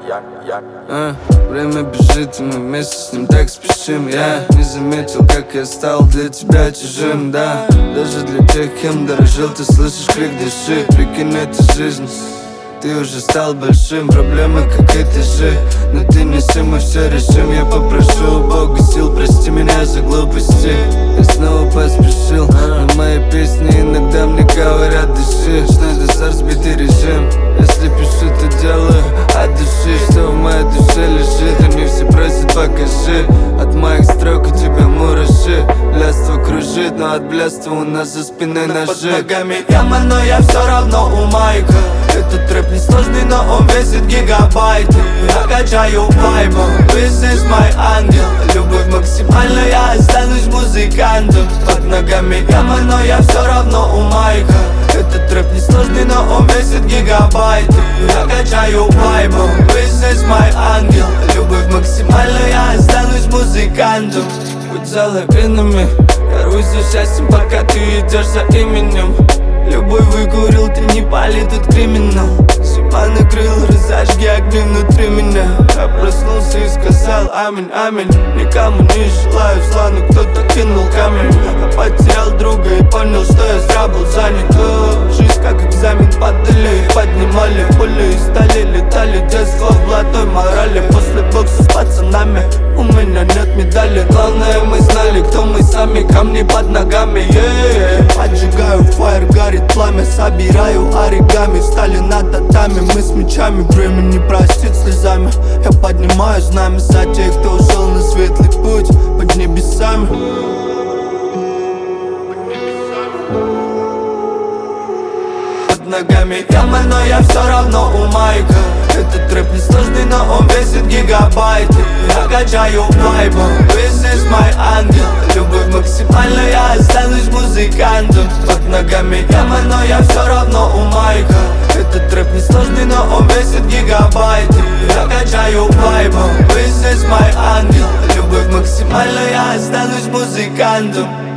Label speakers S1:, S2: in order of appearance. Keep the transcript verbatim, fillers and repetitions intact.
S1: а, Время бежит, и мы вместе с ним так спешим. Я не заметил, как я стал для тебя чужим, да. Даже для тех, кем дорожил, ты слышишь крик души. Прикинь, это жизнь, ты уже стал большим. Проблемы, как и ты же, но ты неси, мы все решим. Я попрошу у Бога сил, прости меня за глупости. Я снова поспешил, но мои песни иногда мне говорят: дыши. Надо за разбитый режим. Если пишу, то делаю от души. Что в моей душе лежит, они все просят: покажи. От моих строк у тебя мураши. Блядство кружит, но от блядства у нас за спиной ножи. Под ногами яма, но я все равно у майка. Этот рэп несложный, но он весит гигабайты. Я качаю вайбом, this is my ангел. Любовь максимально, я останусь музыкантом. Под ногами яма, но я все равно у майка. Этот рэп несложный, но он весит гигабайты. Я качаю вайбом, this is my ангел. Любовь максимально, я останусь музыкантом. Будь за лавинами, я рвусь за счастьем, пока ты идешь за именем. Любой выкурил, ты не пали, тут криминал. Зима накрыл, разожги огни внутри меня. Я проснулся и сказал аминь, аминь. Никому не желаю зла, но кто-то кинул камень. Я потерял друга и понял, что я зря был занят. Жизнь как экзамен, падали и поднимали пули. И стали, летали, детство в блатой морали. После бокса с пацанами у меня нет медали. Главное, мы знали, кто мы сами, камни под ногами, yeah. Поджигаю фаер, горит пламя, собираю оригами. Встали на татами, мы с мечами. Время не простит слезами. Я поднимаю знамя за тех, кто ушел на светлый путь под небесами. Под ногами яма, но я все равно у майка. Этот рэп несложный, но он весит гигабайты. Я качаю вайбом, this is my ангел. Любовь максимально, я останусь музыкантом. Под ногами яма, но я все равно у майка. Этот рэп несложный, но он весит гигабайты. Я качаю вайбом, this is my ангел. Любовь максимально, я останусь музыкантом.